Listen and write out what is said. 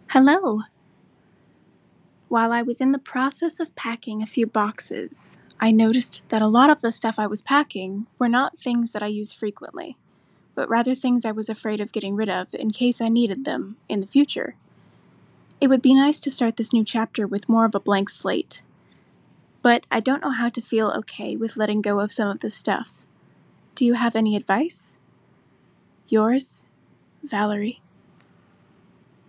Hello! While I was in the process of packing a few boxes, I noticed that a lot of the stuff I was packing were not things that I use frequently, but rather things I was afraid of getting rid of in case I needed them in the future. It would be nice to start this new chapter with more of a blank slate, but I don't know how to feel okay with letting go of some of this stuff. Do you have any advice? Yours, Valerie.